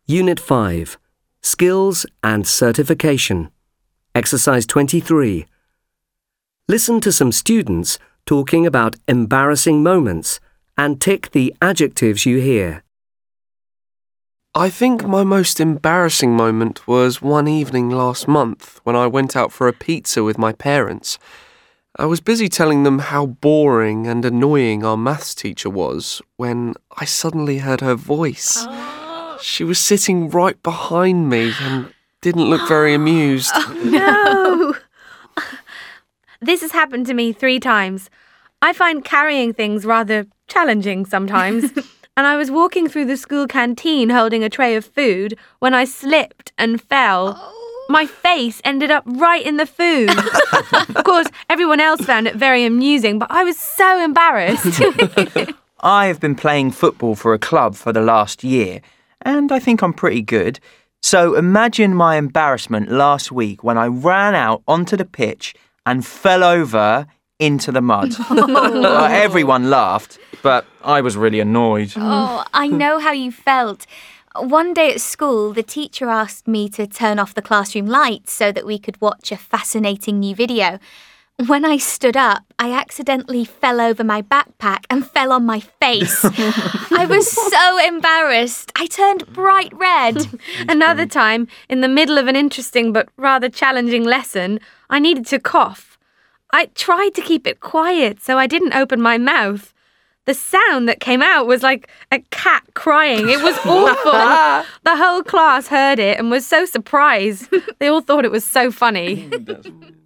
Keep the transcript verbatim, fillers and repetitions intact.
Unit five, Skills and Certification. Exercise twenty-three. Listen to some students talking about embarrassing moments and tick the adjectives you hear. I think my most embarrassing moment was one evening last month when I went out for a pizza with my parents. I was busy telling them how boring and annoying our maths teacher was when I suddenly heard her voice. Oh. She was sitting right behind me and didn't look very amused. Oh, no! This has happened to me three times. I find carrying things rather challenging sometimes. And I was walking through the school canteen holding a tray of food when I slipped and fell. Oh. My face ended up right in the food. Of course, everyone else found it very amusing, but I was so embarrassed. I have been playing football for a club for the last year, and I think I'm pretty good. So imagine my embarrassment last week when I ran out onto the pitch and fell over into the mud. Well, everyone laughed, but I was really annoyed. Oh, I know how you felt. One day at school, the teacher asked me to turn off the classroom lights so that we could watch a fascinating new video. When I stood up, I accidentally fell over my backpack and fell on my face. I was so embarrassed. I turned bright red. Another time, in the middle of an interesting but rather challenging lesson, I needed to cough. I tried to keep it quiet so I didn't open my mouth. The sound that came out was like a cat crying. It was awful. The whole class heard it and was so surprised. They all thought it was so funny.